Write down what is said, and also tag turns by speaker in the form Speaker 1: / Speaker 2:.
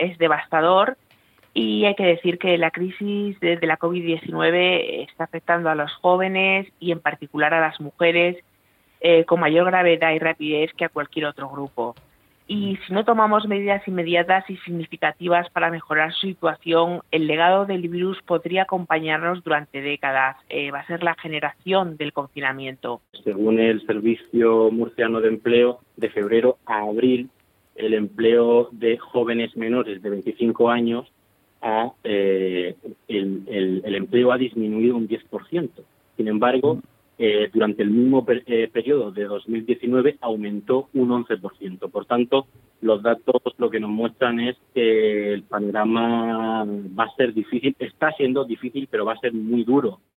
Speaker 1: es devastador. Y hay que decir que la crisis de la COVID-19 está afectando a los jóvenes y en particular a las mujeres con mayor gravedad y rapidez que a cualquier otro grupo. Y si no tomamos medidas inmediatas y significativas para mejorar su situación, el legado del virus podría acompañarnos durante décadas. Va a ser la generación del confinamiento.
Speaker 2: Según el Servicio Murciano de Empleo, de febrero a abril, el empleo de jóvenes menores de 25 años el empleo ha disminuido un 10%. Sin embargo, durante el mismo periodo de 2019 aumentó un 11%. Por tanto, los datos lo que nos muestran es que el panorama va a ser difícil, está siendo difícil, pero va a ser muy duro.